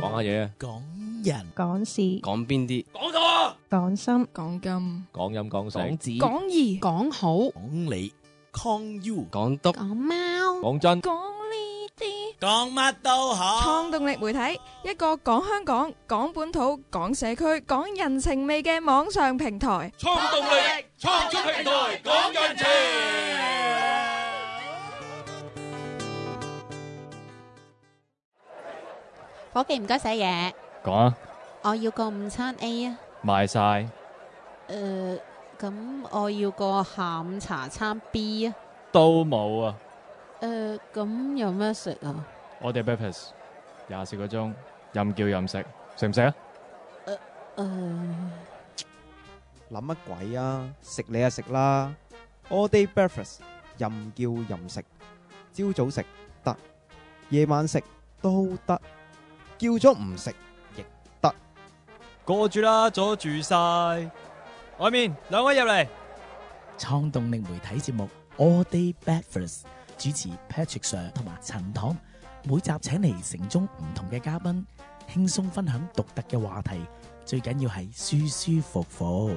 講下嘢， 講人， 講事， 講邊啲？ 講錯， 講心， 講金， 講音講講成， 字， 講義，講好， 講理，講 you， 講督， 講貓， 講真， 講呢啲。 講乜都好。 創動力媒體，一個講香港、講本土、講社區、講人情味嘅網上平台。 創動力，創出平台，講人情。 伙計唔該寫嘢， 講啊， 我要個午餐 A 啊。 賣晒咁我要個下午茶餐 B 啊。 都冇啊！ 咁有咩食啊？ 我哋 breakfast 24個鐘，任叫任食，食唔食啊？ 諗乜鬼啊！食你就食啦 ，all day breakfast 任叫任食，朝早食得，夜晚食都得，叫咗唔食亦得。 過住啦，阻住晒。外面兩位入嚟。 創動力媒體節目 All Day Breakfast， 主持 Patrick Sir 同埋陳棠，每集請嚟城中唔同嘅嘉賓，輕鬆分享獨特嘅話題，最緊要係舒舒服服。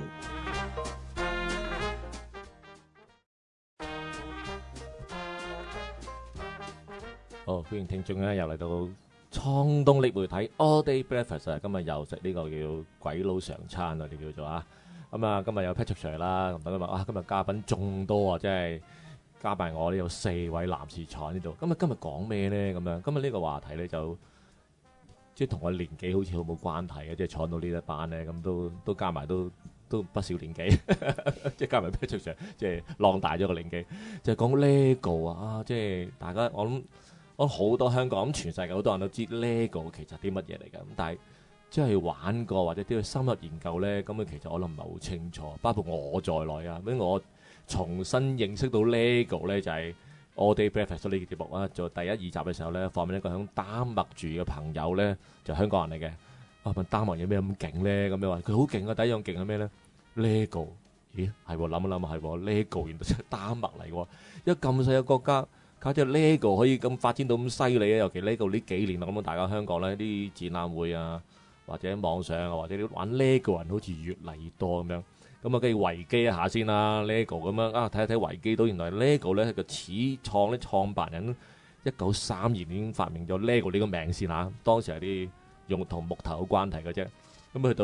好，歡迎聽眾咧，又嚟到創動力媒體 All Day Breakfast 啊！今日又食呢個叫鬼佬常餐啊，我哋叫做啊。咁啊，今日有 Patrick Sir 啦，咁今日今日嘉賓眾多啊，即係加埋我呢有4位男士坐喺呢度。咁啊，今日講咩咧？咁樣今日呢個話題咧就即係同我年紀好似好冇關係嘅，即係坐到呢一班咧，咁都加埋都不少年紀，即係加埋 Patrick Sir，即係浪大咗個年紀，就係講 LEGO 啊！即係大家我諗好多香港咁全世界好多人都知 LEGO 其實啲乜嘢嚟㗎，咁但係即係玩過或者啲去深入研究咧，咁其實我諗唔係好清楚，包括我在內啊。咁我重新認識到 LEGO 咧，就係 All Day Breakfast 呢個節目啊，做第1、2集嘅時候咧，訪問一個響丹麥住嘅朋友咧，就香港人嚟嘅。問丹麥有咩咁勁咧？咁樣話佢好勁啊！第一樣勁係咩咧 ？LEGO， 咦係喎，諗一諗係喎 ，LEGO 原來真係丹麥嚟喎，因為咁細嘅國家。搞隻 LEGO 可以咁發展到咁犀利啊！尤其 LEGO 呢幾年啊，咁大家香港咧啲展覽會啊，或者網上啊，或者啲玩 LEGO 人好似越嚟越多咁樣。咁啊，跟住維基一下先啦，LEGO 咁樣啊，睇一睇維基都原來 LEGO 咧個始創咧創辦人1932年已經發明咗 LEGO 呢個名先嚇。當時係啲用同木頭有關係嘅啫。咁去到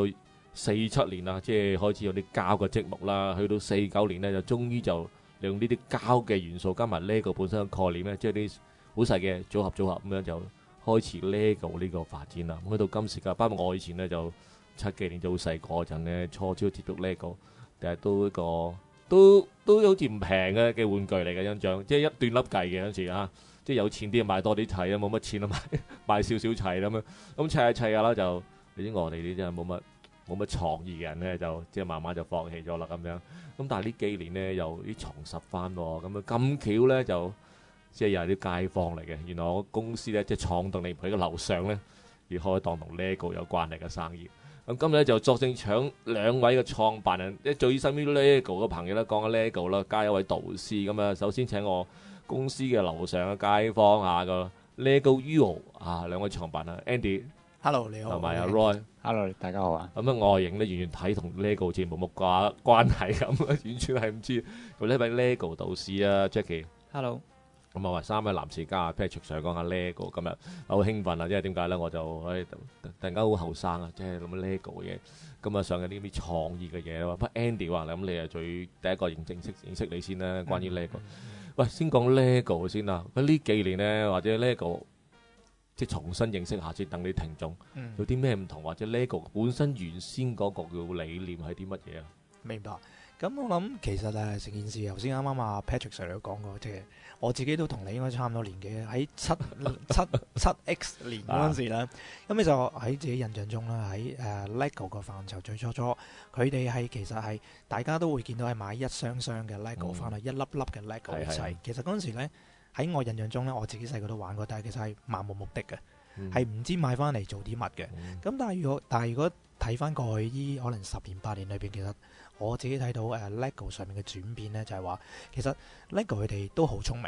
47年啦，即係開始有啲膠嘅積木啦。去到49年咧，就終於就用呢啲膠嘅元素加埋 LEGO 本身嘅概念咧，即係啲好細嘅組合咁樣就開始 LEGO 呢個發展啦。咁去到今時嘅，包括我以前咧就70幾年就好細個嗰陣咧，初接觸 LEGO， 但係都一個都好似唔平嘅玩具嚟嘅印象，即係一段粒計嘅嗰陣時啊，即係有錢啲買多啲砌啊，冇乜錢啊買少少砌咁樣，咁砌下啦就，你知我哋啲真係冇乜創意嘅人咧，就即係慢慢就放棄咗啦咁樣。咁但係呢幾年咧又啲重拾翻喎，咁啊咁巧咧就即係又係啲街坊嚟嘅。原來我公司咧即係創動力喺個樓上咧，而開檔同 LEGO 有關係嘅生意。咁今日咧就作正搶2位嘅創辦人，即係最身邊 LEGO 嘅朋友咧，講緊 LEGO 啦，加一位導師咁啊。首先請我公司嘅樓上嘅街坊下個 LEGO UO 啊2位創辦人 Andy。Hello， 你好。 同埋阿 Roy。Hello， 大家好啊。咁啊外形咧完全睇同 LEGO 節目冇乜關係咁，完全係唔知。咁呢位 LEGO 導師啊 Jackie。Hello。咁啊3位男士加 Patrick 上講下 LEGO， 今日好興奮啊！因為點解咧？我就突然間好後生啊，即係諗 LEGO 嘅嘢。咁啊上緊啲創意嘅嘢啊。不過 Andy 話咁你係第一個認識你先啦，關於 LEGO。喂，先講 LEGO 先啦。咁呢幾年咧，或者 LEGO。即係重新認識下先，等你聽眾有啲咩唔同，或者 LEGO 本身原先嗰個叫理念係啲乜嘢啊？ 明白。咁我諗其實成件事頭先啱啱阿 Patrick Sir 都講過，即係我自己都同你應該差唔多年紀，喺七 X 年嗰陣時咧，咁就喺自己印象中啦，喺LEGO 個範疇最初佢哋係其實係大家都會見到係買一箱箱嘅 LEGO 翻去，一粒粒嘅 LEGO 一齊。其實嗰陣時咧。喺我印象中咧，我自己細個都玩過，但係其實係漫無目的嘅，係唔知買翻嚟做啲乜嘅。咁但係如果睇翻過去依可能10年8年裏邊，其實我自己睇到LEGO 上面嘅轉變咧，就係話其實 LEGO 佢哋都好聰明。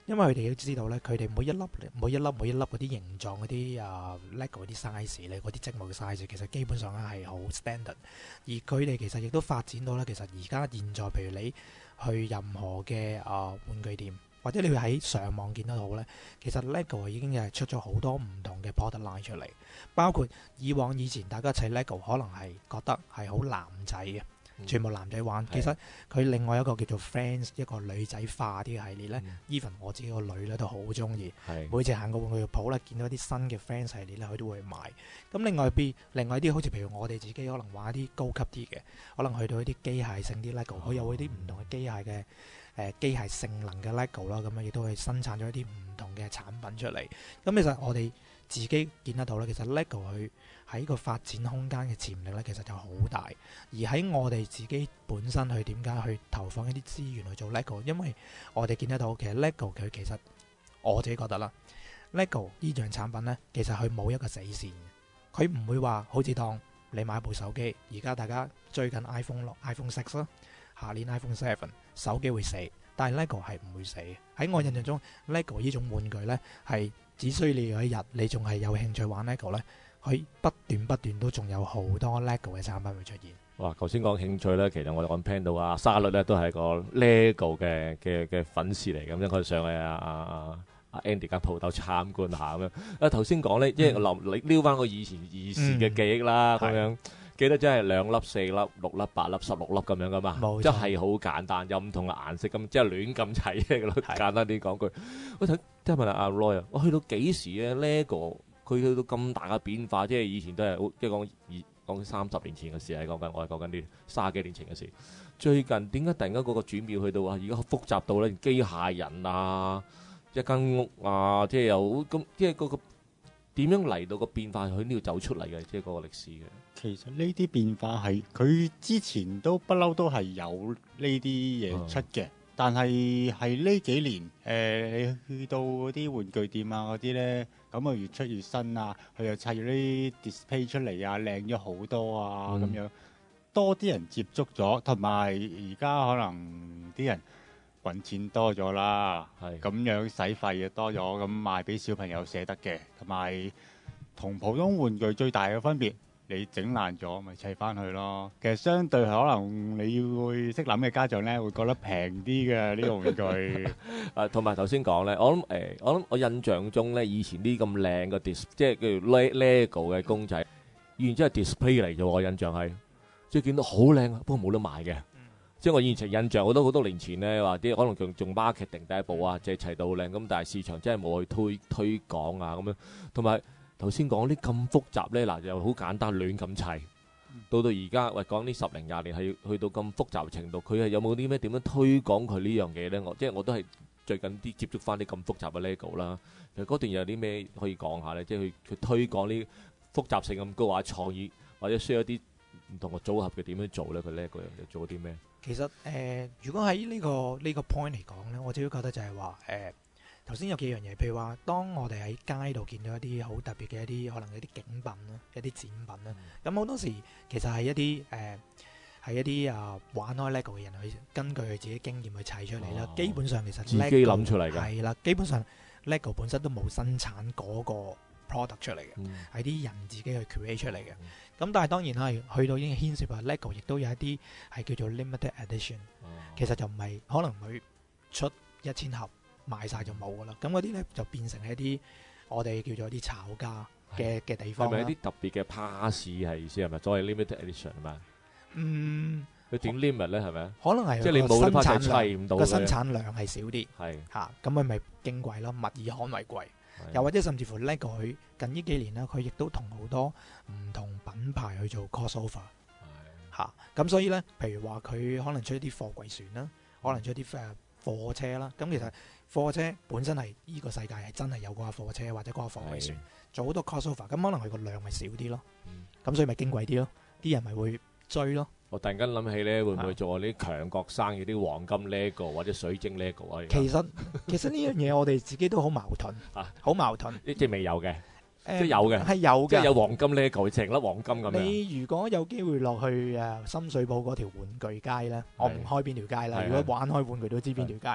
因為佢哋都知道咧，佢哋每一粒嗰啲形狀嗰啲LEGO 嗰啲 size 咧，嗰啲積木嘅 size 其實基本上咧係好 standard。而佢哋其實亦都發展到咧，其實而家現在譬如你去任何嘅玩具店，或者你會喺上網見得到咧，其實 LEGO 已經係出咗好多唔同嘅 product line 出嚟，包括以前大家砌 LEGO 可能係覺得係好男仔嘅。全部男仔玩，其實佢另外一個叫做 Friends 一個女仔化啲嘅系列咧，even 我自己個女咧都好中意，每次行過玩具鋪咧，見到一啲新嘅 Friends 系列咧，佢都會買。咁另外啲好似譬如我哋自己可能玩一啲高級啲嘅，可能去到一啲機械性啲 LEGO，佢有啲唔同嘅機械嘅機械性能嘅 LEGO 啦，咁樣亦都係生產咗一啲唔同嘅產品出嚟。咁其實我哋自己見得到咧，其實 LEGO 佢喺個發展空間嘅潛力咧，其實就好大。而喺我哋自己本身去點解去投放一啲資源去做 LEGO，因為我哋見得到其實 LEGO 佢其實我自己覺得啦，LEGO 呢樣產品咧，其實佢冇一個死線，佢唔會話好似當你買部手機，而家大家追緊 iPhone 6、iPhone 6啦，下年 iPhone 7，手機會死，但係 LEGO 係唔會死嘅。喺我印象中，LEGO 呢種玩具咧係只需你有一日你仲係有興趣玩 LEGO 咧，佢不斷都仲有好多 LEGO 嘅產品會出現。 哇！頭先講興趣咧，其實我哋講 plan 到啊，沙律咧都係個 LEGO 嘅粉絲嚟咁，因為佢上去阿 Andy 間鋪頭參觀下咁樣。啊頭先講咧，即係你撩翻個以前兒時嘅記憶啦，咁樣記得真係2粒、4粒、6粒、8粒、16粒咁樣噶嘛，即係好簡單，有唔同嘅顏色咁，即係亂咁砌嘅咯。簡單啲講句，我睇即係問下阿 Roy 啊，我去到幾時咧 LEGO 佢去到咁大嘅變化，即係以前都係即係講30年前嘅事，係我係講緊啲30幾年前嘅事。最近點解突然間嗰個轉變去到而家複雜到咧，機械人啊，一間屋啊，即係有咁，即係嗰個點樣嚟到個變化喺呢度走出嚟嘅，即係嗰個歷史嘅。 其實呢啲變化係佢之前都不嬲都係有呢啲嘢出嘅，但係呢幾年你去到嗰啲玩具店啊嗰啲咧，咁啊越出越新啊，佢又砌咗啲 display 出嚟啊，靚咗好多啊咁樣，多啲人接觸咗，同埋而家可能啲人揾錢多咗啦，咁樣使費嘅多咗，咁賣俾小朋友捨得嘅，同埋同普通玩具最大嘅分別。你整爛咗咪砌翻去咯。其實相對可能你會識諗嘅家長咧，會覺得平啲嘅呢個玩具。 同埋頭先講咧，我諗我印象中咧，以前啲咁靚嘅即係叫做 LEGO 嘅公仔，完全係 display 嚟啫。我印象係即係見到好靚，不過冇得賣嘅。即係我以前印象好多年前咧，話啲可能仲 marketing 第一步啊，即係砌到靚咁，但係市場真係冇去推廣啊咁樣，同埋。頭先講啲咁複雜咧，嗱又好簡單亂咁砌，到而家講呢10零20年係去到咁複雜嘅程度，佢係有冇啲咩點樣推廣佢呢樣嘢咧？即係我都係最近啲接觸翻啲咁複雜嘅 LEGO 啦。其實嗰段有啲咩可以講下咧？即係佢推廣呢複雜性咁高或者創意，或者需要一啲唔同嘅組合嘅點樣做咧？佢 LEGO 又做啲咩？ 其實如果喺呢個 point 嚟講咧，我自己覺得就係話頭先有幾樣嘢，譬如話，當我哋喺街度見到一啲好特別嘅一啲可能一啲景品啦、一啲展品啦，咁好多時其實係一啲玩開 LEGO 嘅人去根據佢自己經驗去砌出嚟啦。基本上其實自己諗出嚟嘅係啦，基本上 LEGO 本身都冇生產嗰個 product 出嚟嘅，係啲人自己去 create 出嚟嘅。咁但係當然係去到已經牽涉啊 LEGO 亦都有一啲係叫做 limited edition，其實就唔係可能佢出1000盒。賣晒就冇噶啦，咁嗰啲咧就變成一啲我哋叫做一啲炒家嘅地方啦。係咪一啲特別嘅 pass 係意思係咪？所謂 limited edition 係咪？佢點 limit 咧係咪？ 可能係即係你冇 pass 砌唔到個生產量係少啲， 係嚇咁佢咪矜貴咯，物以罕為貴。又或者甚至乎 LEGO 佢近呢幾年咧，佢亦都同好多唔同品牌去做 crossover，嚇咁所以咧，譬如話佢可能出一啲貨櫃船啦，可能出一啲貨車啦，咁其實貨車本身係呢個世界係真係有嗰架貨車或者嗰架貨櫃船，做好多 crossover，咁可能佢個量咪少啲咯，咁所以咪矜貴啲咯，啲人咪會追咯。 我突然間諗起咧，會唔會做啲強國生意啲黃金 LEGO 或者水晶 LEGO 啊？ 其實呢樣嘢我哋自己都好矛盾，好矛盾。 即係未有嘅，即係有嘅， 係有嘅， 即係有黃金 LEGO，成粒黃金咁樣。 你如果有機會落去深水埗嗰條玩具街咧，我唔開邊條街啦。如果玩開玩具都知邊條街。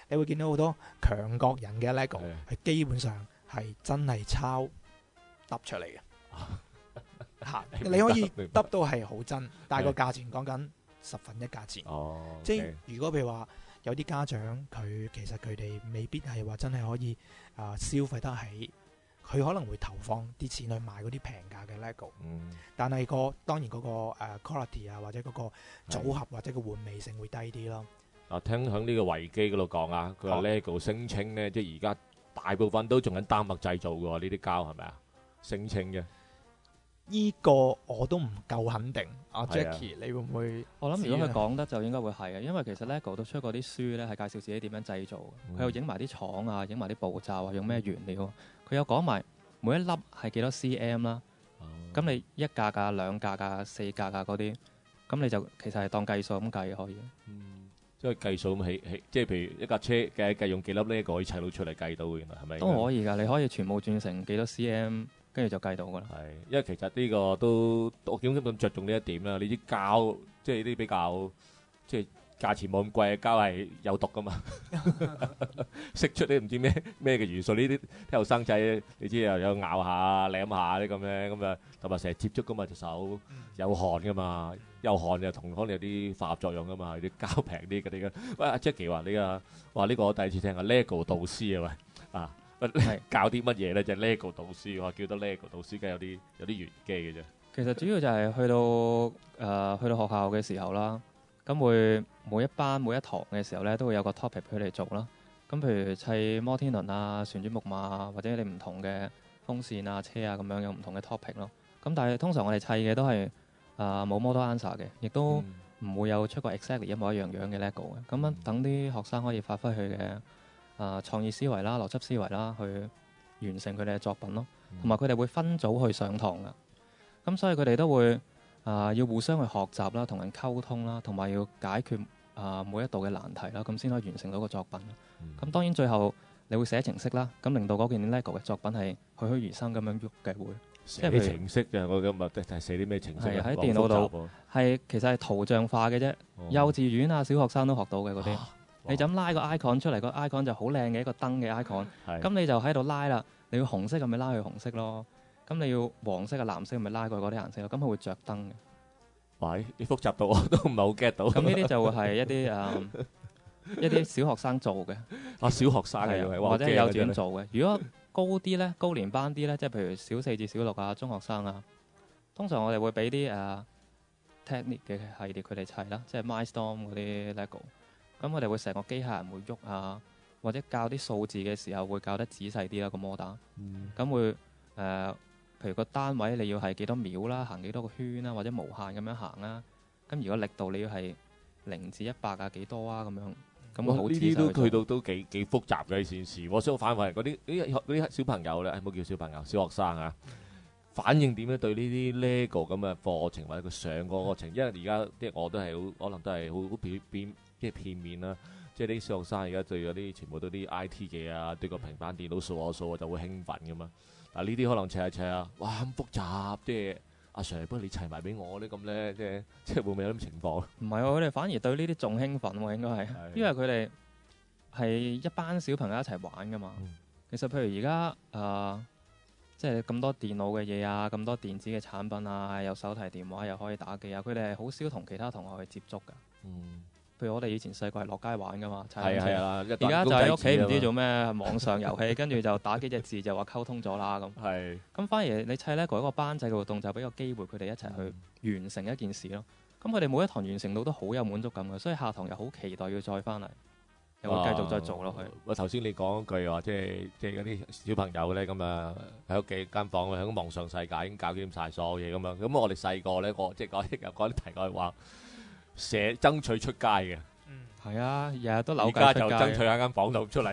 你會見到好多強國人嘅 LEGO 係係基本上係真係抄揼出嚟嘅。嚇，你可以明白揼到係好真，但係個價錢講緊10分一價錢。 哦， 即係如果譬如話有啲家長佢其實佢哋未必係話真係可以消費得起，佢可能會投放啲錢去買嗰啲平價嘅 LEGO，但係當然嗰個quality 啊或者嗰個組合或者個玩味性會低啲咯。 啊，聽響呢個維基嗰度講啊，佢話 LEGO 聲稱咧，即係而家大部分都仲喺丹麥製造嘅喎，呢啲膠係咪啊？聲稱嘅。 呢個我都唔夠肯定。阿係啊 Jackie，你會唔會？ 我諗如果佢講得就應該會係嘅，因為其實 LEGO 都出過啲書咧，係介紹自己點樣製造嘅。佢又影埋啲廠啊，影埋啲步驟啊，用咩原料啊。佢有講埋每一粒係幾多 cm 啦。咁你一格架、兩格架、4格架嗰啲，咁你就其實係當計數咁計可以。 即係計數咁起，即係譬如一架車計用幾粒LEGO可以砌到出嚟計到嘅，原來係咪？ 都可以㗎，你可以全部轉成幾多 cm，跟住就計到㗎啦。 係，因為其實呢個都我點解咁着重呢一點啦？你啲膠即係啲比較即係價錢冇咁貴嘅膠係有毒噶嘛，釋出啲唔知咩嘅元素，呢啲後生仔你知又有咬下舐下啲咁樣咁啊，同埋成日接觸噶嘛隻手有汗噶嘛，有汗就同可能有啲化學作用噶嘛，啲膠平啲嗰啲嘅。喂，阿 Jackie 話呢個話呢個我第一次聽啊 LEGO 導師啊喂啊！教啲乜嘢咧？就係 LEGO 導師，我叫得 LEGO 導師，梗係有啲玄機嘅啫。 其實主要就係去到學校嘅時候啦，咁會每一班每一堂嘅時候咧，都會有個 topic 俾佢哋做啦。咁譬如砌摩天輪啊、旋轉木馬啊，或者你唔同嘅風扇啊、車啊咁樣有唔同嘅 topic 咯。咁但係通常我哋砌嘅都係冇 model answer 嘅，亦都唔會有出過 exactly 一模一樣嘅 LEGO 嘅。咁樣等啲學生可以發揮佢嘅創意思維啦、邏輯思維啦，去完成佢哋嘅作品咯。同埋佢哋會分組去上堂噶，咁所以佢哋都會要互相去學習啦、同人溝通啦，同埋要解決每一道嘅難題啦，咁先可以完成到個作品。咁當然最後你會寫程式啦，咁令到嗰件 LEGO 嘅作品係栩栩如生咁樣喐嘅會。 寫啲程式嘅，我今日係寫啲咩程式？ 係喺電腦度，係其實係圖像化嘅啫。幼稚園啊、小學生都學到嘅嗰啲。你就咁拉個 icon 出嚟，個 icon 就好靚嘅一個燈嘅 icon。咁你就喺度拉啦。你要紅色咁咪拉去紅色咯。咁你要黃色啊、藍色咪拉過嗰啲顏色咯。咁佢會着燈嘅。 喂，你複雜到我都唔係好 get 到。 咁呢啲就會係一啲小學生做嘅。 小學生嘅或者幼稚園做嘅。如果高啲咧，高年班啲咧，即係譬如小4至小6啊，中學生啊，通常我哋會俾啲technique 嘅系列佢哋砌啦，即係 Mindstorm 嗰啲 LEGO。咁我哋會成個機械人會喐啊，或者教啲數字嘅時候會教得仔細啲啦個摩打。咁會譬如個單位你要係幾多秒啦，行幾多個圈啦，或者無限咁樣行啦。咁如果力度你要係0至100啊幾多啊咁樣。咁好呢啲都去到都幾複雜嘅呢件事。我想反為嗰啲小朋友咧，冇叫小朋友，小學生啊，反應點樣對呢啲 LEGO 咁嘅課程或者佢上嗰個課程？因為而家啲我都係可能都係好即係片面啦。即係啲小學生而家對嗰啲全部都啲 IT 嘅啊，對個平板電腦掃下就會興奮噶嘛。嗱呢啲可能砌下砌下，哇咁複雜，即係阿 Sir，不如你砌埋俾我咧咁咧，即係會唔會有咁情況？ 唔係喎，佢哋反而對呢啲仲興奮喎，應該係，因為佢哋係一班小朋友一齊玩噶嘛。其實譬如而家即係咁多電腦嘅嘢啊，咁多電子嘅產品啊，有手提電話又可以打機啊，佢哋係好少同其他同學去接觸噶。譬如我哋以前細個係落街玩噶嘛，係啊，而家就喺屋企唔知做咩網上遊戲，跟住就打幾隻字就話溝通咗啦咁。咁反而你砌 LEGO一個班制嘅活動，就俾個機會佢哋一齊去完成一件事咯。咁佢哋每一堂完成到都好有滿足感嘅，所以下堂又好期待要再翻嚟，又會繼續再做落去。 我頭先你講句話，即係嗰啲小朋友咧咁啊，喺屋企間房喺個網上世界已經搞掂晒所有嘢咁樣。咁我哋細個咧，我即係講啲題外話。爭取出街嘅， 係啊，日日都扭計而家就爭取喺間房度出嚟，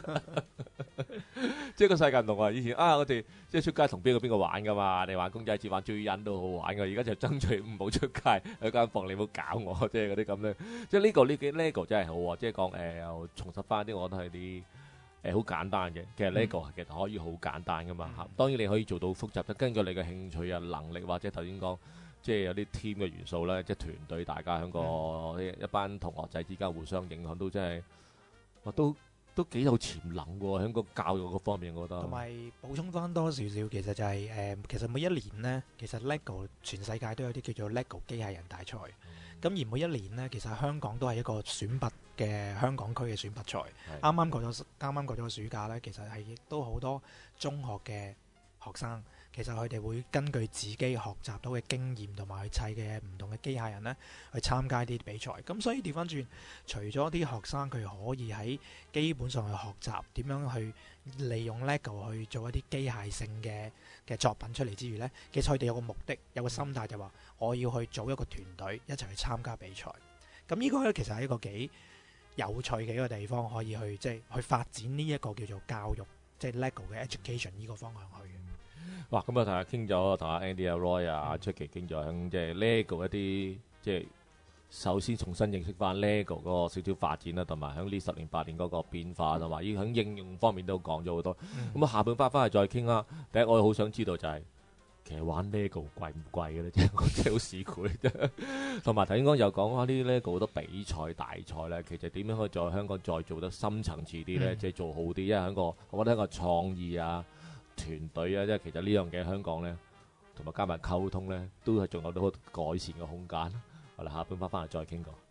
即係個世界唔同啊！以前我哋即係出街同邊個玩噶嘛，你玩公仔節、玩追人都好玩噶。而家就爭取唔好出街喺間房，你唔好搞我，即係嗰啲咁咧。即係呢幾 LEGO 真係好啊！即係講又重拾翻啲，我覺得係啲好簡單嘅。其實 LEGO 其實可以好簡單噶嘛。當然你可以做到複雜，就根據你嘅興趣啊、能力或者頭先講。即係有啲 team 嘅元素咧，即係團隊大家喺個一班同學仔之間互相影響，都真係都幾有潛能喎，喺個教育嗰方面，我覺得。 同埋補充翻多少少，其實就係、其實每一年呢，其實 LEGO 全世界都有啲叫做 LEGO 機械人大賽。咁而每一年呢，其實香港都係一個選拔嘅香港區嘅選拔賽。啱啱過咗個暑假呢，其實係亦都好多中學嘅學生，其實佢哋會根據自己學習到嘅經驗同埋去砌嘅唔同嘅機械人呢，去參加啲比賽。咁所以調翻轉，除咗啲學生佢可以喺基本上去學習點樣去利用 LEGO 去做一啲機械性嘅作品出嚟之餘呢，其實佢哋有個目的，有個心態就話我要去組一個團隊一齊去參加比賽。咁呢個呢，其實係一個幾有趣嘅一個地方，可以去即係去發展呢一個叫做教育，即係 LEGO 嘅 education 呢個方向去嘅。 哇！咁啊，同阿傾咗，同阿 Andy 阿 Roy 啊、出奇傾咗響即係 LEGO 一啲即係首先重新認識翻 LEGO 嗰個少少發展啦，同埋響呢10年8年嗰個變化，同埋依響應用方面都講咗好多。咁啊，下半 part 翻嚟再傾啦。第一，我好想知道就係其實玩 LEGO 貴唔貴嘅咧？即係我真係好市儈啫。同埋頭先講又講翻啲 LEGO 好多比賽大賽咧，其實點樣可以在香港再做得深層次啲咧？即係做好啲，因為喺個我覺得一個創意啊、團隊啊，即係其實呢樣嘢香港咧，同埋加埋溝通咧，都係仲有好多改善嘅空間。我哋下半 part 翻嚟再傾過。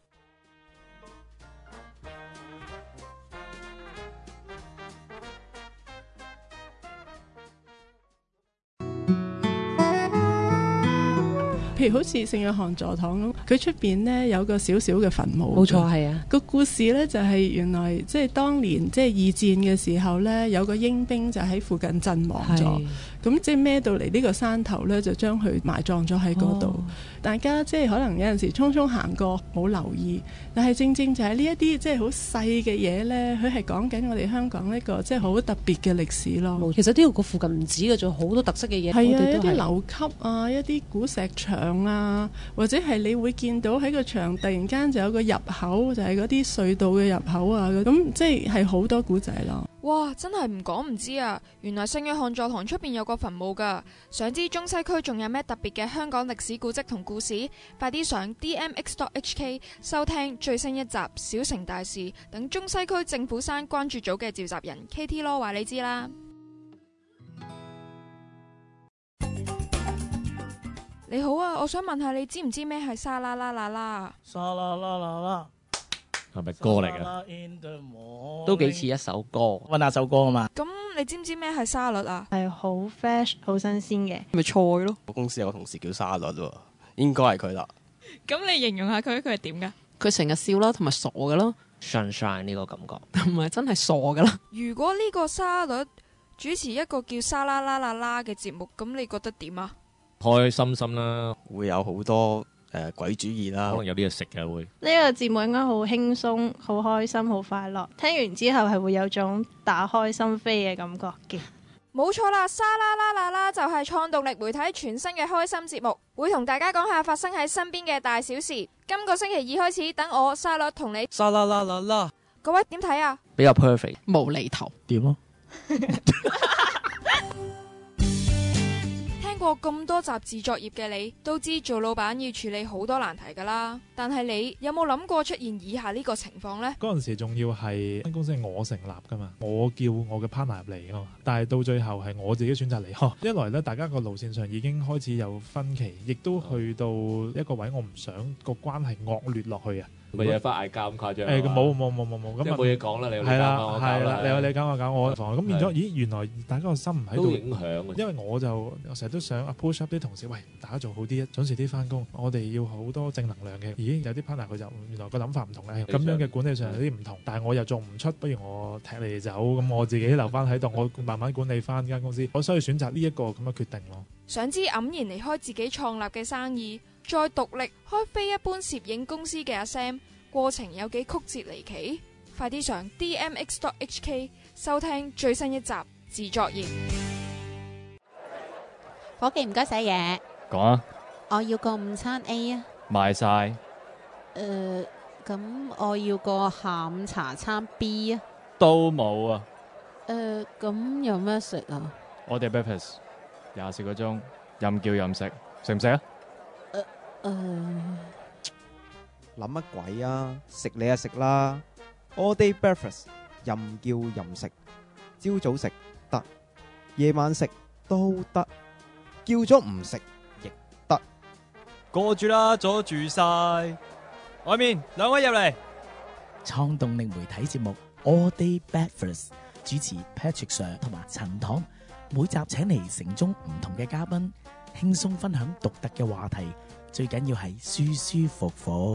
譬如好似聖約翰座堂咁，佢出邊呢有個小小嘅墳墓。 冇錯，係啊。 個故事呢就係原來即係當年即係二戰嘅時候呢，有個英兵就喺附近陣亡咗。咁即係孭到嚟呢個山頭呢，就將佢埋葬咗喺嗰度。大家即係可能有陣時匆匆行過冇留意，但係正正就係呢一啲即係好細嘅嘢呢，佢係講緊我哋香港呢個即係好特別嘅歷史咯。 其實呢個附近唔止嘅，仲有好多特色嘅嘢。 係啊，一啲樓級啊，一啲古石牆啊，或者係你會見到喺個牆突然間就有個入口，就係嗰啲隧道嘅入口啊，咁即係好多古仔咯。 哇！真係唔講唔知啊！原來聖約翰座堂出邊有個墳墓㗎。想知中西區仲有咩特別嘅香港歷史古蹟同故事？快啲上 DMX.HK 收聽最新一集《小城大事》，等中西區政府山關注組嘅召集人 KT 咯話你知啦。你好啊，我想問下你知唔知咩係沙啦啦啦啦？ 沙啦啦啦啦， 係咪歌嚟嘅？ 都幾似一首歌， 溫下首歌啊嘛。 咁你知唔知咩係沙律啊？ 係好 fresh 好新鮮嘅， 咪菜咯。 我公司有個同事叫沙律喎，應該係佢啦。 咁你形容下佢係點噶？ 佢成日笑啦，同埋傻噶咯。 Sunshine 呢個感覺， 同埋真係傻噶啦。 如果呢個沙律主持一個叫沙啦啦啦啦嘅節目，咁你覺得點啊？ 開心心啦， 會有好多鬼主意啦， 可能有啲嘢食嘅會。 呢個節目應該好輕鬆、好開心、好快樂。聽完之後係會有種打開心扉嘅感覺嘅。 冇錯啦，沙啦啦啦啦就係創動力媒體全新嘅開心節目，會同大家講下發生喺身邊嘅大小事。今個星期二開始，等我沙律同你沙啦啦啦啦。 各位點睇啊？ 比較 perfect，無厘頭點咯？ 聽過咁多雜誌作業嘅你，都知做老闆要處理好多難題噶啦。但係你有冇諗過出現以下呢個情況呢？ 嗰陣時仲要係間公司係我成立噶嘛，我叫我嘅 partner 入嚟噶嘛，但係到最後係我自己選擇離開。一來呢，大家個路線上已經開始有分歧，亦都去到一個位，我唔想個關係惡劣落去啊。 咪嘢翻嗌交咁誇張？ 冇， 咁冇嘢講啦，你有你搞我搞啦， 你有你搞我搞我房，咁變咗，咦，原來大家個心唔喺度， 都影響。 因為我成日都想 push up 啲同事，喂，大家做好啲，準時啲翻工，我哋要好多正能量嘅。咦，有啲 partner 佢就原來個諗法唔同咧，咁樣嘅管理上有啲唔同，但係我又做唔出，不如我踢你哋走，咁我自己留翻喺度，我慢慢管理翻間公司，我需要選擇呢一個咁嘅決定咯。 想知黯然離開自己創立嘅生意，再獨立開非一般攝影公司嘅阿 Sam，過程有幾曲折離奇？快啲上 DMX.HK 收聽最新一集自作業。 伙計唔該寫嘢。 講啊。 我要個午餐 A 啊。 賣晒。 咁我要個下午茶餐 B 啊。 都冇啊。 咁有咩食啊？ 我哋 breakfast 24個鐘，任叫任食，食唔食啊？ 諗乜鬼啊！食你就食啦 ，all day breakfast 任叫任食，朝早食得，夜晚食都得，叫咗唔食亦得。 過住啦，阻住晒。外面兩位入嚟。 創動力媒體節目 All Day Breakfast 主持 Patrick Sir 同埋陳棠，每集請嚟城中唔同嘅嘉賓，輕鬆分享獨特嘅話題，最緊要係舒舒服服。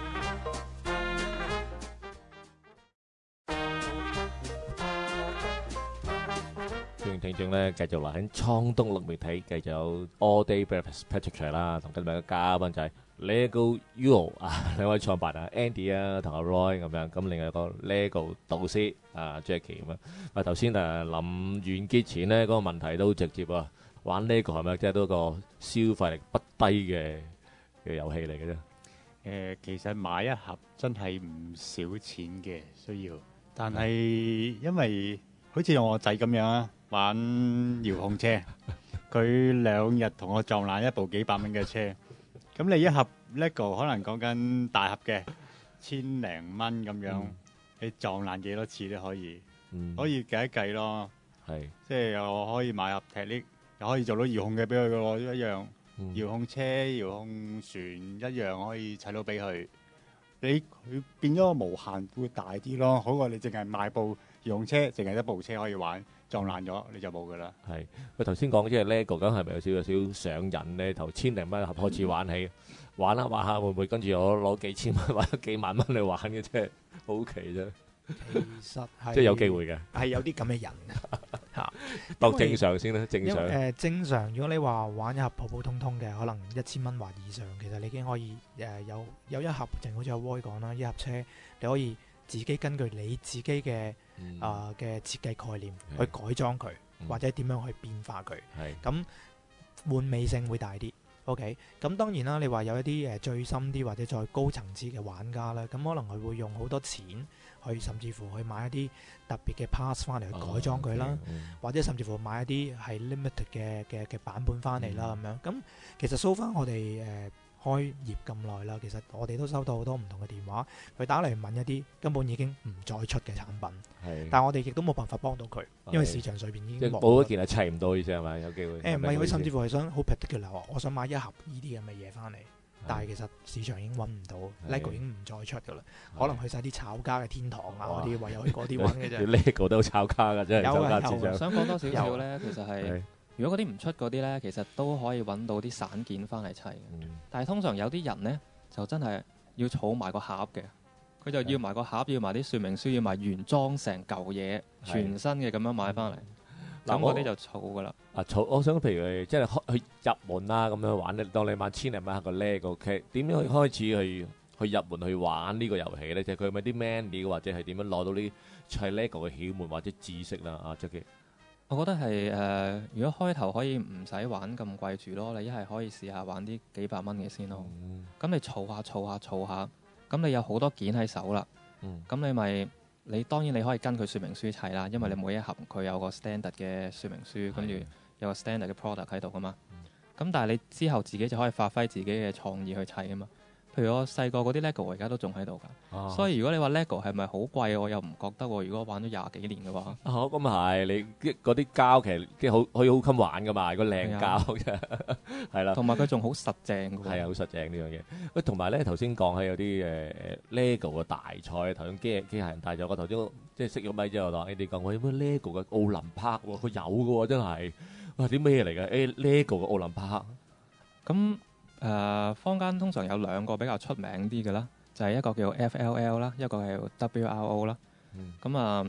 歡迎聽眾咧，繼續留喺創動力媒體，繼續有 All Day Breakfast Patrick 啦，同今日嘅嘉賓就係 LEGO UO 啊，兩位創辦人 Andy 啊同阿 Roy 咁樣，咁另外一個 LEGO 導師啊 Jackie 咁樣。啊頭先臨完結前咧，嗰個問題都好直接啊，玩 LEGO 係咪即係都一個消費力不低嘅遊戲嚟嘅啫？ 其實買一盒真係唔少錢嘅需要，但係因為好似我仔咁樣啊，玩遙控車，佢2日同我撞爛一部幾百蚊嘅車。咁你一盒 LEGO 可能講緊大盒嘅1000零蚊咁樣，你撞爛幾多次都可以，可以計一計咯。 係， 即係又可以買盒踢力，又可以做到遙控嘅俾佢嘅咯，一樣。遙控車、遙控船一樣可以砌到俾佢。佢變咗個無限會大啲咯，好過你淨係買部遙控車，淨係一部車可以玩，撞爛咗你就冇噶啦。 係，喂頭先講即係 LEGO，咁係咪有少少上癮咧？頭1000零蚊盒開始玩起，玩下玩下會唔會跟住我攞幾千蚊或者幾萬蚊嚟玩嘅？即係好奇啫。 其實係即係有機會嘅， 係有啲咁嘅人嚇。 當正常先啦，正常。 正常，如果你話玩一盒普普通通嘅，可能1000蚊或以上，其實你已經可以有一盒，正好似阿 Roy 講啦，一盒車你可以自己根據你自己嘅嘅設計概念去改裝佢，或者點樣去變化佢。咁換味性會大啲。OK， 咁當然啦，你話有一啲最深啲或者再高層次嘅玩家咧，咁可能佢會用好多錢去，甚至乎去買一啲特別嘅 pass 翻嚟去改裝佢啦，或者甚至乎買一啲係 limited 嘅版本翻嚟啦咁樣。咁其實 so far 我哋開業咁耐啦，其實我哋都收到好多唔同嘅電話，佢打嚟問一啲根本已經唔再出嘅產品，但係我哋亦都冇辦法幫到佢，因為市場上邊已經冇一件係砌唔到，意思係咪？有機會唔係，佢甚至乎係想好 particular 話，我想買一盒呢啲咁嘅嘢翻嚟，但係其實市場已經揾唔到 ，LEGO 已經唔再出噶啦，可能去晒啲炒家嘅天堂啊嗰啲，唯有去嗰啲玩嘅啫。 LEGO 都炒家㗎，真係炒家市場。 想講多少少咧，其實係。如果嗰啲唔出嗰啲咧，其實都可以揾到啲散件翻嚟砌嘅。但係通常有啲人咧，就真係要儲埋個盒嘅，佢就要埋個盒，要埋啲說明書，要埋原裝成嚿嘢，全新嘅咁樣買翻嚟。咁嗰啲就儲噶啦。 儲，我想譬如即係去入門啦，咁樣玩咧，當你買1000零蚊個 LEGO kit，點樣去開始去入門去玩呢個遊戲咧？即係佢有冇啲 manual 或者係點樣攞到啲砌 LEGO 嘅竅門或者知識啦？啊，Jackie。 我覺得係如果開頭可以唔使玩咁貴住咯，你一係可以試下玩啲幾百蚊嘅先咯。咁你儲下，咁你有好多件喺手啦。咁你當然你可以跟佢說明書砌啦，因為你每一盒佢有個 standard 嘅說明書，跟住有個 standard 嘅 product 喺度噶嘛。咁但係你之後自己就可以發揮自己嘅創意去砌啊嘛。譬如我細個嗰啲 LEGO 我而家都仲喺度㗎，所以如果你話 LEGO 係咪好貴，我又唔覺得喎。如果玩咗20幾年嘅話， 咁係你嗰啲膠其實即係可以好襟玩㗎嘛，如果靚膠啫，係啦。 同埋佢仲好實淨㗎喎。 係啊，好實淨呢樣嘢。喂，同埋咧頭先講起有啲LEGO 嘅大賽，頭先機械人大賽，我頭先即係熄咗咪之後話你哋講，喂，乜 LEGO 嘅奧林匹克喎，佢有㗎喎，真係哇啲咩嚟嘅？LEGO 嘅奧林匹克咁。坊間通常有2個比較出名啲嘅啦，就係一個叫 FLL 啦，一個係 WRO 啦。咁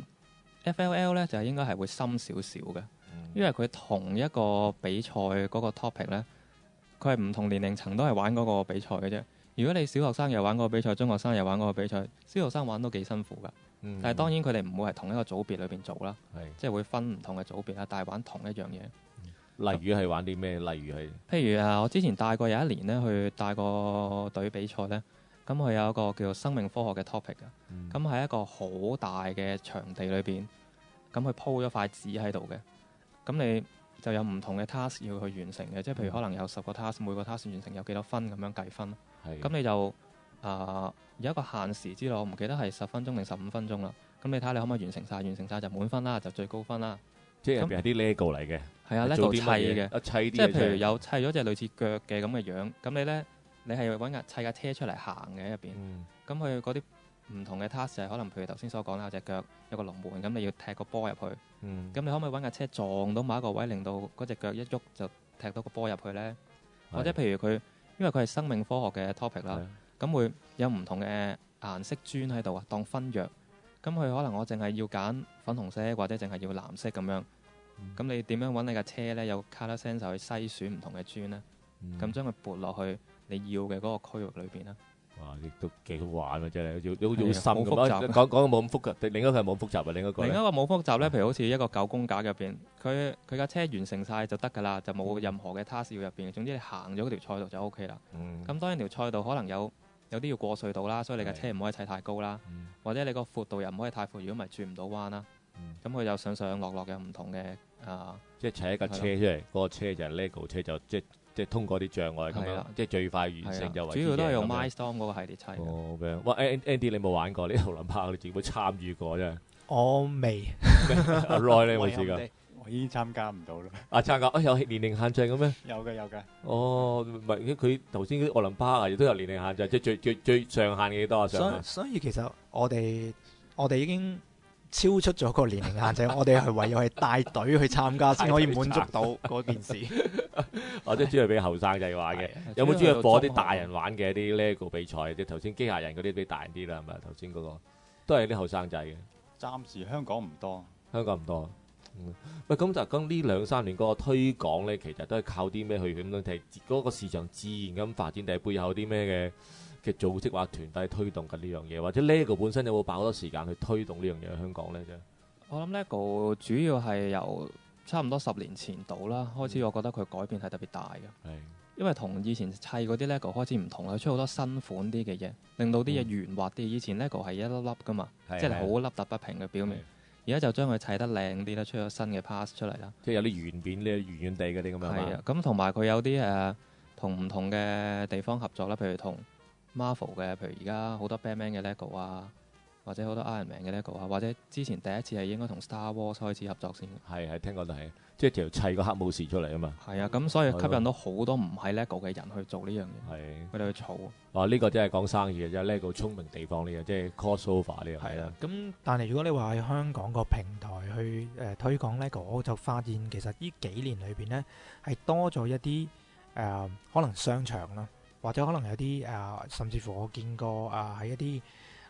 FLL 咧就應該係會深少少嘅，因為佢同一個比賽嗰個 topic 咧，佢係唔同年齡層都係玩嗰個比賽嘅啫。如果你小學生又玩嗰個比賽，中學生又玩嗰個比賽，小學生玩都幾辛苦㗎。但係當然佢哋唔會係同一個組別裏邊做啦，即係會分唔同嘅組別啦，但係玩同一樣嘢。 例如係玩啲咩？例如係譬如我之前帶過有一年咧，去帶個隊比賽咧，咁佢有一個叫做生命科學嘅 topic 嘅，咁喺一個好大嘅場地裏邊，咁佢鋪咗塊紙喺度嘅，咁你就有唔同嘅 task 要去完成嘅，即係譬如可能有10個 task，每個 task 完成有幾多分咁樣計分，咁你就有一個限時之內，我唔記得係10分鐘定15分鐘啦。咁你睇下你可唔可以完成晒？完成晒就滿分啦，就最高分啦。 即係入邊係啲 LEGO 嚟嘅。 係啊，LEGO 砌嘅， 砌啲即係譬如有砌咗隻類似腳嘅咁嘅樣，咁你咧你係揾砌架車出嚟行嘅入邊。咁佢嗰啲唔同嘅 task 係可能譬如頭先所講啦，有隻腳有個龍門，咁你要踢個波入去。咁你可唔可以揾架車撞到某一個位，令到嗰隻腳一喐就踢到個波入去咧？或者譬如佢，因為佢係生命科學嘅 topic 啦，咁會有唔同嘅顏色磚喺度啊，當分藥。咁佢可能我淨係要揀粉紅色，或者淨係要藍色咁樣。咁你點樣揾你架車咧？有 colour sensor 去篩選唔同嘅磚咧，咁將佢撥落去你要嘅嗰個區域裏邊啦。 哇！亦都幾好玩啊，真係好深咁啊！講冇咁複雜，另一個係冇複雜啊，另一個冇複雜咧，譬如好似一個9宮格入邊，佢架車完成晒就得㗎啦，就冇任何嘅 task 要入邊。總之你行咗嗰條賽道就 OK 啦。咁當然條賽道可能有啲要過隧道啦，所以你架車唔可以砌太高啦，或者你個闊度又唔可以太闊，如果唔係轉唔到彎啦。咁佢有上上落落嘅唔同嘅即係砌一架車出嚟，嗰個車就係 LEGO 車，就即係通過啲障礙咁樣，即係最快完成就為之。 主要都係用 Milestone 嗰個系列砌。 哦，咁樣。哇 ，Andy 你冇玩過呢個奧林匹克，你自己冇參與過啫？ 我未。 阿 Roy 咧有冇試過？ 我已經參加唔到啦。 參加有年齡限制嘅咩？ 有嘅。 哦，唔係，佢頭先啲奧林匹克亦都有年齡限制，即係最上限嘅幾多啊？ 所以其實我哋已經超出咗個年齡限制，我哋係唯有係帶隊去參加先可以滿足到嗰件事。 或者主要俾後生仔玩嘅，有冇主要播啲大人玩嘅啲 LEGO 比賽？即係頭先機械人嗰啲俾大人啲啦，係咪？頭先嗰個都係啲後生仔嘅。 暫時香港唔多。 喂，咁就咁呢2-3年嗰個推廣咧，其實都係靠啲咩去咁樣睇？嗰個市場自然咁發展，定係背後有啲咩嘅組織或團體推動緊呢樣嘢？或者 LEGO 本身有冇擺好多時間去推動呢樣嘢喺香港咧？啫， 我諗 LEGO 主要係由差唔多10年前到啦，開始我覺得佢改變係特別大嘅。因為同以前砌嗰啲 LEGO 開始唔同啦，佢出好多新款啲嘅嘢，令到啲嘢圓滑啲。以前 LEGO 係一粒粒噶嘛，即係好凹凸不平嘅表面。而家就將佢砌得靚啲啦，出咗新嘅 pass 出嚟啦。 即係有啲圓邊咧、圓圓地嗰啲咁樣。 係啊，咁同埋佢有啲同唔同嘅地方合作啦，譬如同 Marvel 嘅，譬如而家好多 Batman 嘅 LEGO 啊，或者好多 Iron Man 嘅 LEGO 啊，或者之前第一次係應該同 Star Wars 開始合作先。 係聽講都係，即係條砌個黑武士出嚟啊嘛。 係啊，咁所以吸引到好多唔係 LEGO 嘅人去做呢樣嘢。 係， 佢哋去儲。 哇！呢個真係講生意嘅，即係 LEGO 聰明地方呢樣，即係 crossover 呢樣係啦。 咁但係如果你話喺香港個平台去推廣 LEGO，我就發現其實呢幾年裏邊呢係多咗一啲可能商場啦，或者可能有啲甚至乎我見過喺一啲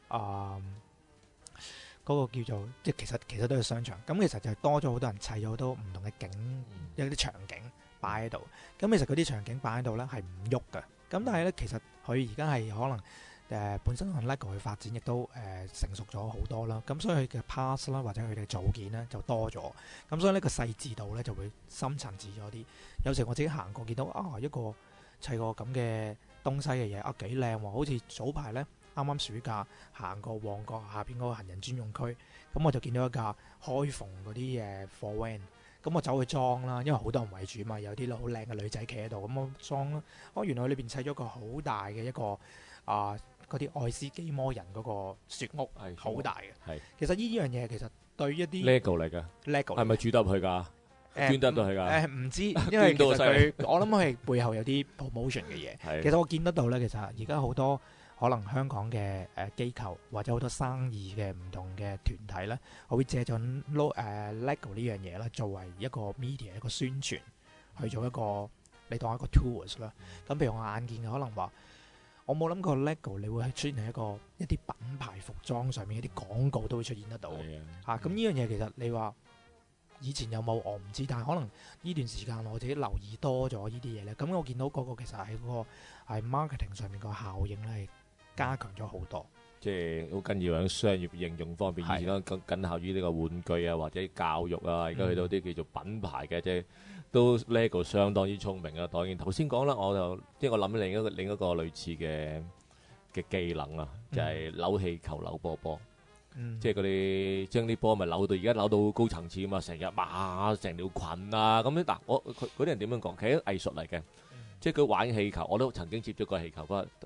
嗰個叫做即係其實都係商場，咁其實就多咗好多人砌咗好多唔同嘅景，有啲場景擺喺度。咁其實嗰啲場景擺喺度咧係唔喐嘅。咁但係咧，其實佢而家係可能本身同 LEGO 嘅發展亦都成熟咗好多啦。咁所以佢嘅 pass 啦，或者佢哋組件咧就多咗。咁所以呢個細緻度咧就會深層次咗啲。有時我自己行過見到一個砌個咁嘅東西嘅嘢幾靚喎，好似早排咧。啱啱暑假行過旺角下邊嗰個行人專用區，咁我就見到一架開篷嗰啲貨 van，咁我走去裝啦，因為好多人圍住嘛，有啲好靚嘅女仔企喺度，咁我裝啦。原來裏邊砌咗個好大嘅一個嗰啲愛斯基摩人嗰個雪屋，好大嘅。係，其實呢樣嘢其實對一啲 LEGO 嚟㗎 ，LEGO 係咪煮得入去㗎？捐得到去㗎？ 唔知，因為其實佢我諗係背後有啲 promotion 嘅嘢。其實我見得到咧，其實而家好多。可能香港嘅機構或者好多生意嘅唔同嘅團體咧，我會借咗LEGO 呢樣嘢啦，作為一個 media 一個宣傳，去做一個你當一個 tools 啦。咁譬如我眼見嘅可能話，我冇諗過 LEGO 你會出現喺一啲品牌服裝上面一啲廣告都會出現得到嚇。咁呢樣嘢其實你話以前有冇我唔知，但係可能呢段時間我自己留意多咗呢啲嘢咧。咁我見到嗰個其實喺個係 marketing 上面個效應咧係加強咗好多， 即係好緊要喺商業應用方面。以前都僅效於呢個玩具啊，或者教育啊，而家去到啲叫做品牌嘅，即係都 LEGO 相當之聰明啊。當然頭先講啦，我就即係我諗起另一個類似嘅技能啊，就係扭氣球、扭波波。即係佢哋將啲波咪扭到而家扭到高層次啊嘛，成日成條裙啊咁樣。嗱，佢嗰啲人點樣講？其實藝術嚟嘅，即係佢玩氣球，我都曾經接觸過氣球。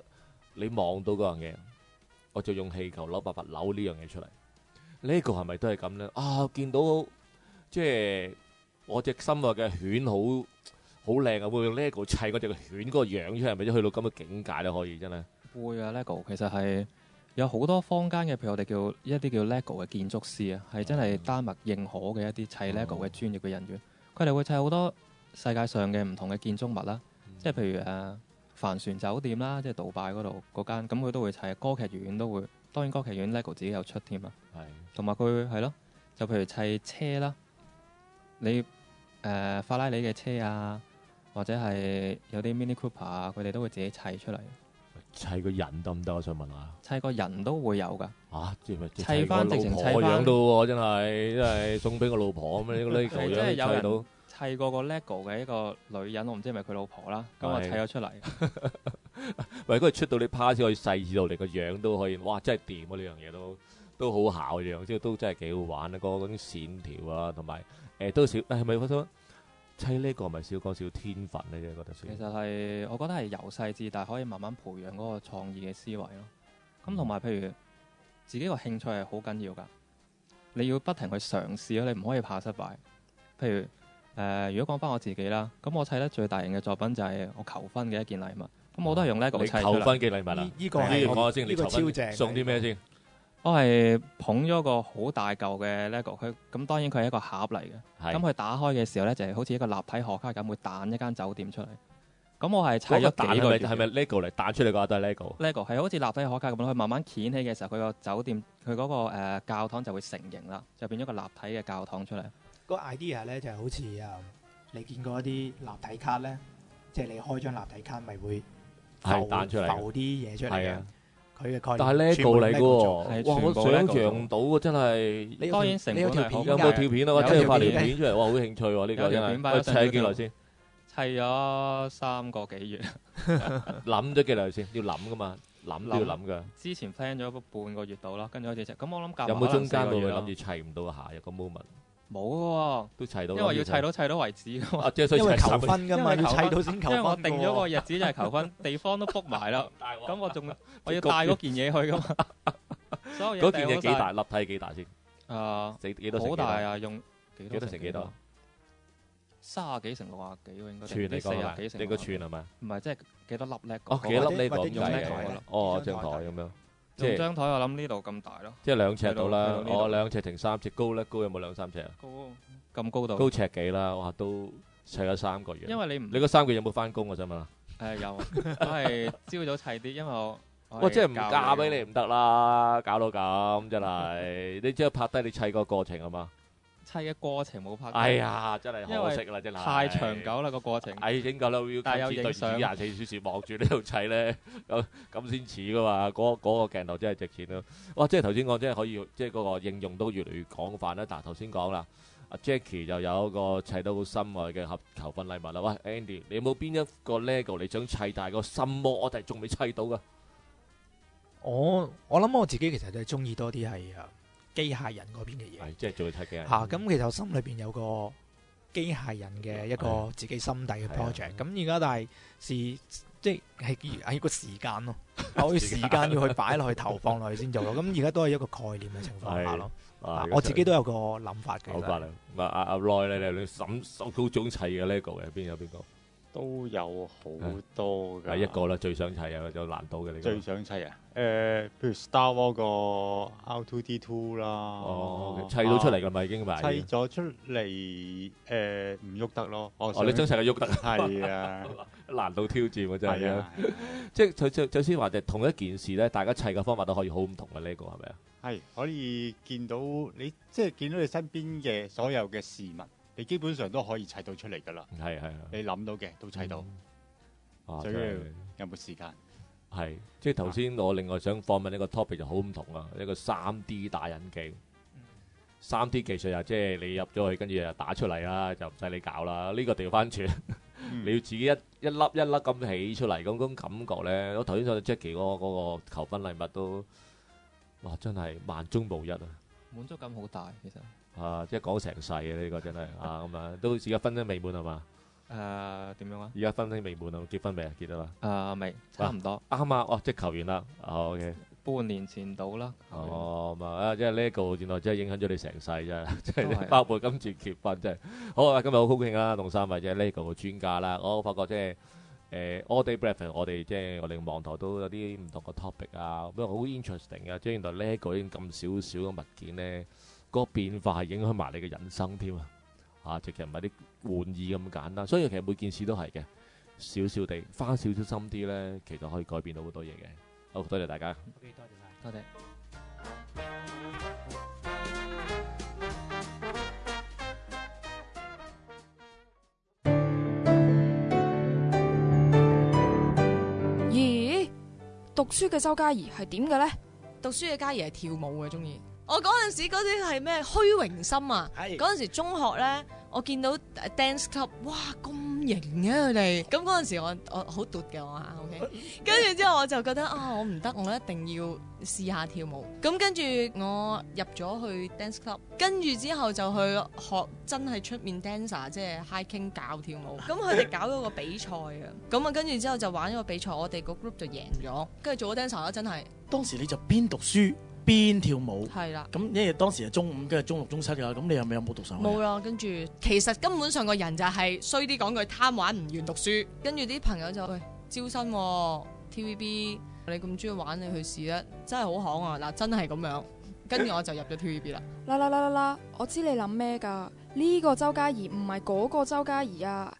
你望到嗰樣嘢，我就用氣球扭白白扭呢樣嘢出嚟。呢個係咪都係咁咧？啊，見到即係我隻心愛嘅犬好靚啊！會用 LEGO 砌嗰隻犬嗰個樣出嚟，係咪去到咁嘅境界咧？可以真係會啊！LEGO 其實係有好多坊間嘅，譬如我哋叫一啲叫 LEGO 嘅建築師啊，係真係丹麥認可嘅一啲砌 LEGO 嘅專業嘅人員。佢哋會砌好多世界上嘅唔同嘅建築物啦，即係譬如帆船酒店啦，即係杜拜嗰度嗰間，咁佢都會砌。歌劇院都會，當然歌劇院 LEGO 自己有出添啊。 係， 同埋佢係咯，就譬如砌車啦，你法拉利嘅車啊，或者係有啲 Mini Cooper 啊，佢哋都會自己砌出嚟。 砌個人得唔得？我想問下。 砌個人都會有㗎。 啊，即係砌翻直情砌翻樣到喎，真係送俾個老婆咁樣呢個樣砌到。 砌過個 LEGO 嘅一個女人，我唔知係咪佢老婆啦，咁我砌咗出嚟。 喂，嗰日出到啲 pass 可以細緻到你個樣都可以，哇！真係掂啊！呢樣嘢都好巧嘅樣，即係都真係幾好玩啊！嗰啲線條啊，同埋都少，係咪我想砌呢個係咪少講少天分咧？覺得其實係，我覺得係由細至大可以慢慢培養嗰個創意嘅思維咯。咁同埋譬如自己個興趣係好緊要㗎，你要不停去嘗試咯，你唔可以怕失敗。譬如如果講翻我自己啦，咁我砌得最大型嘅作品就係我求婚嘅一件禮物。咁我都係用 LEGO 砌出嚟。 求婚嘅禮物啊？ 呢個係講下先， 呢個超正。 送啲咩先？ 我係捧咗個好大嚿嘅 LEGO，佢咁當然佢係一個盒嚟嘅。咁佢打開嘅時候咧，就係好似一個立體學卡咁，會彈一間酒店出嚟。咁我係砌咗幾個月。 係咪 LEGO 嚟彈出嚟㗎？都係 LEGO 係好似立體學卡咁，佢慢慢掀起嘅時候，佢個酒店佢嗰個教堂就會成形啦，就變咗個立體嘅教堂出嚟。 個 idea 咧就係好似你見過一啲立體卡咧，即係你開張立體卡咪會彈出嚟浮啲嘢出嚟嘅。佢嘅概念， 但係 LEGO 嚟嘅喎，哇！我想像唔到喎，真係。 當然成本係好。 有冇條片啊？我真係拍條片出嚟，哇！好興趣喎，呢個真係。砌咗幾耐先？ 砌咗3個幾月。 諗咗幾耐先？要諗噶嘛，諗都要諗噶。 之前 plan 咗半個月到啦，跟住開始砌。咁我諗夾埋有冇中間會諗住砌唔到下一個 moment？ 冇喎， 都砌到， 因為要砌到為止㗎嘛。 因為求婚㗎嘛，要砌到先求婚。 因為我定咗個日子就係求婚，地方都 book 埋啦。咁我要帶嗰件嘢去㗎嘛。所有嘢嗰件嘢幾大？立體幾大先？幾多？ 好大啊！用幾多乘幾多 ？30幾乘60幾喎，應該。 寸嚟講係你個寸係咪？ 唔係，即係幾多粒咧？ 哦，幾粒呢個咁用計嘅。哦，張台咁樣。 用張台我諗呢度咁大咯。 即係2尺到啦。我2尺乘3尺高咧，高有冇2-3尺啊？ 高咁高度。 高尺幾啦？哇，都砌咗3個月。 因為你嗰3個月有冇翻工啊？啫嘛。 有，我係朝早砌啲，因為我。 哇！即係唔嫁俾你唔得啦，搞到咁真係。你即係拍低你砌個過程啊嘛？ 砌嘅過程冇拍。 哎呀，真係可惜啦，真係。 太長久啦個過程。 應該啦，要但係有影相 24小時望住呢度砌咧，咁先似噶嘛。嗰個鏡頭真係值錢咯。哇！即係頭先講，即係可以，即係嗰個應用都越嚟越廣泛啦。但係頭先講啦，阿 Jackie 就有一個砌到好心愛嘅盒求婚禮物啦。喂 ，Andy，你有冇邊一個 LEGO 你想砌，但係個心魔我哋仲未砌到噶？ 我諗我自己其實都係中意多啲係機械人嗰邊嘅嘢， 即係做砌機械人。 咁其實我心裏邊有個機械人嘅一個自己心底嘅 project。咁而家但係即係個時間咯，我要時間要去擺落去投放落去先做咯。咁而家都係一個概念嘅情況下咯。我自己都有個諗法嘅。 好法啦，阿 Roy 咧，你手高種砌嘅 LEGO 嘅邊有邊個？ 都有好多㗎。 一個啦，最想砌有難度嘅呢個。 最想砌啊？譬如 Star Wars 個 R2D2 啦。 哦，砌到出嚟㗎嘛已經咪？ 砌咗出嚟唔喐得咯。 你真砌佢喐得？ 係啊， 難度挑戰喎真係啊！即係就先話就同一件事咧，大家砌嘅方法都可以好唔同嘅呢個係咪啊？ 係可以見到你即係見到你身邊嘅所有嘅事物。你基本上都可以砌到出嚟㗎啦， 係你諗到嘅都砌到，最緊要有冇時間？ 係，即係頭先我另外想訪問呢個 topic 就好唔同啊，一個3D 打印機，3D 技術啊，即係你入咗去跟住就打出嚟啦，就唔使你搞啦。呢個調翻轉，你要自己一粒一粒咁起出嚟，嗰種感覺咧，我頭先講 Jackie 嗰個求婚禮物都，哇，真係萬中無一啊！ 滿足感好大，其實。 即係講成世嘅呢個真係咁啊，都自己分得未滿係嘛？ 點樣啊？ 而家婚姻未滿啊？結婚未啊？結得啦？ 未，差唔多。 啱啊！即係球員啦。OK。 半年前到啦。 即係呢個原來真係影響咗你成世真係，即係包括今次結婚真係。好啊！今日好高興啦，同三位即係呢個嘅專家啦。我發覺即係All Day Breakfast，我哋即係我哋網台都有啲唔同嘅 topic 啊，不過好 interesting 啊！即係原來呢個已經咁少少嘅物件咧，個變化係影響埋你嘅人生添啊！直情唔係啲玩意咁簡單，所以其實每件事都係嘅，少少地花少少心啲咧，其實可以改變到好多嘢嘅。好，多謝大家。 OK， 多謝晒，多謝。 咦？讀書嘅周嘉怡係點嘅呢？ 讀書嘅嘉怡係跳舞嘅，中意。我嗰陣時嗰啲係咩虛榮心啊！嗰陣時中學咧，我見到 dance club， 哇咁型啊佢哋！咁嗰陣時我好奪嘅我嚇 ，OK。跟住之後我就覺得我唔得，我一定要試下跳舞。咁跟住我入咗去 dance club， 跟住之後就去學真係出面 dancer， 即係 High King 教跳舞。咁佢哋搞咗個比賽啊！咁啊跟住之後就玩咗個比賽，我哋個 group 就贏咗，跟住做咗 dancer 啦，真係。 當時你就邊讀書邊跳舞， 係啦。 咁因為當時係中5，跟住中6、中7㗎，咁你有冇讀上去？ 冇啦，跟住其實根本上個人就係衰啲講句貪玩唔願讀書，跟住啲朋友就喂招新TVB， 你咁中意玩你去試啦，真係好行啊！嗱，真係咁樣，跟住我就入咗 TVB 啦。 啦，我知你諗咩㗎？呢個周嘉怡唔係嗰個周嘉怡啊！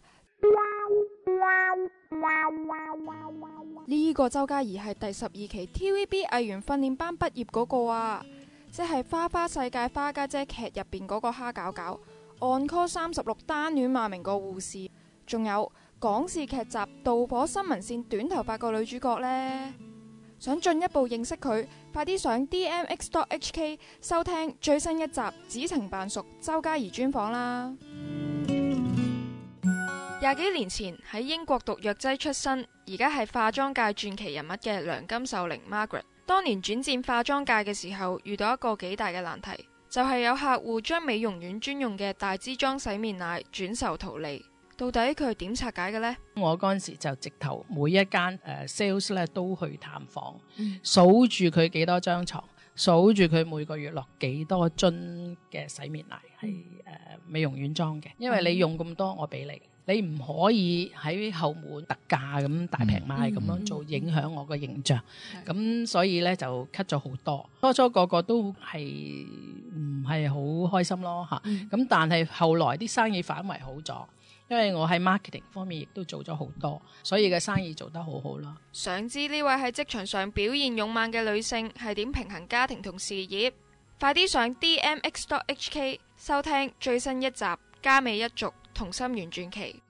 呢個周嘉怡係第12期 TVB 藝員訓練班畢業嗰個啊，即係《花花世界花家姐》劇入邊嗰個蝦餃餃，On Call 36單戀罵名個護士，仲有港視劇集《導火新聞線》短頭髮個女主角呢。想進一步認識佢，快啲上 DMX.HK 收聽最新一集《只情扮熟》周嘉怡專訪啦。20幾年前喺英國讀藥劑出身，而家係化妝界傳奇人物嘅梁金秀玲 Margaret， 當年轉戰化妝界嘅時候，遇到一個幾大嘅難題，就係有客戶將美容院專用嘅大支裝洗面奶轉售圖利。到底佢係點拆解嘅呢？ 我嗰陣時就直頭每一間sales 咧都去探訪，數住佢幾多張床，數住佢每個月落幾多樽嘅洗面奶係美容院裝嘅，因為你用咁多，我俾你。你唔可以喺後門特價咁大平賣咁樣做，影響我個形象。咁所以咧就 cut 咗好多。初個個都係唔係好開心咯嚇。咁但係後來啲生意反為好咗，因為我喺 marketing 方面亦都做咗好多，所以嘅生意做得好好咯。 想知呢位喺職場上表現勇猛嘅女性係點平衡家庭同事業？快啲上 DMX.HK 收聽最新一集《家美一族同心圓傳奇》。